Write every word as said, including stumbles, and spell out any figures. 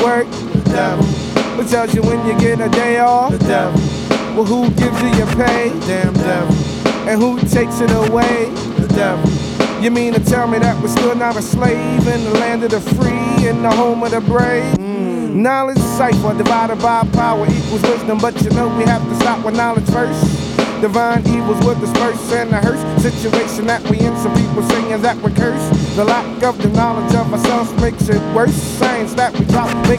work? The devil. Who tells you when you get a day off? The devil. Well, who gives you your pay? The damn devil. And who takes it away? The devil. You mean to tell me that we're still not a slave in the land of the free, in the home of the brave? Mm. Knowledge cipher divided by power equals wisdom, but you know we have to stop with knowledge first. Divine evils will disperse and the hearse situation that we in. Some people saying that we're cursed. The lack of the knowledge of ourselves makes it worse. Science that we drop